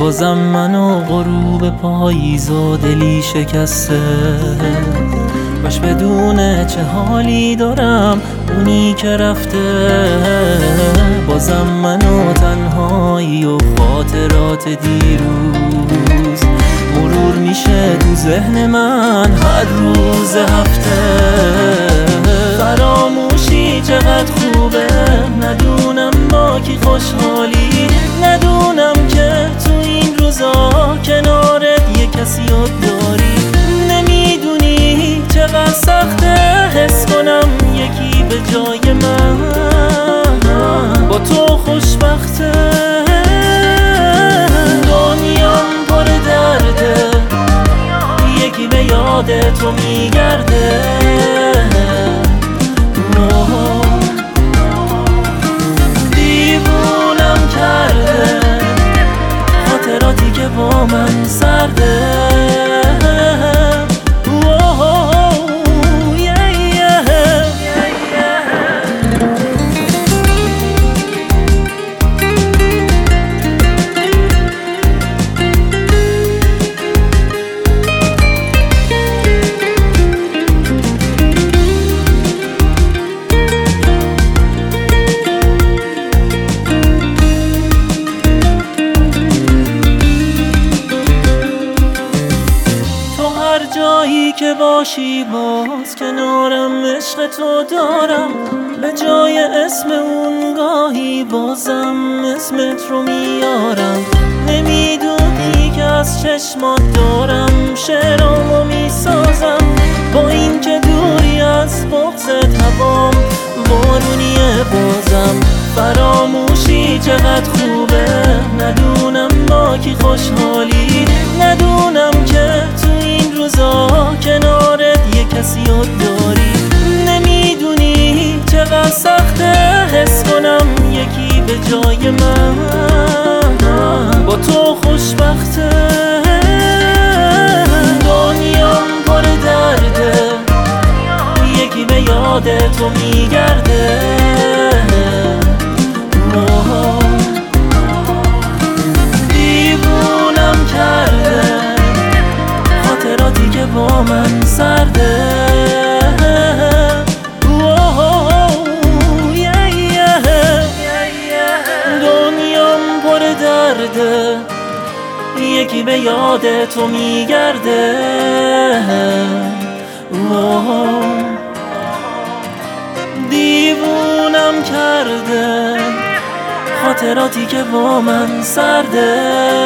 بازم منو غروب پاییز و دلی شکسته، باش بدونه چه حالی دارم اونی که رفته. بازم منو تنهایی و خاطرات دیروز مرور میشه تو ذهن من هر روز هفته. فراموشی چقدر خوبه، ندونم با کی خوشحالی، ندونم که تو این روزا کنارت یه کسی رو داری. نمیدونی چقدر سخته حس کنم یکی به جای من با تو خوشبخته. دنیام پر درده، یکی به یاد تو میگرده. دیوونم کرده خاطراتی که با من سرده. جایی که باشی باز کنارم، عشق تو دارم به جای اسم اون گاهی بازم اسمت رو میارم. نمیدونی که از چشمات دارم شعرامو میسازم، با این که دوری از بغضت هوام بارونیه بازم. فراموشی چقدر خوبه، ندونم با کی خوشحالی، ندونم که تو این روزا کنارت یه کسی رو داری. نمیدونی چقدر سخته حس کنم یکی به جای من با تو خوشبخته. دنیام پر درده، یکی به یاد تو میگرده. دیوونم کرده خاطراتی که با من سرده. دنیام پر درده، یکی به یاد تو میگرده. دیوونم کرده خاطراتی که با من سرده.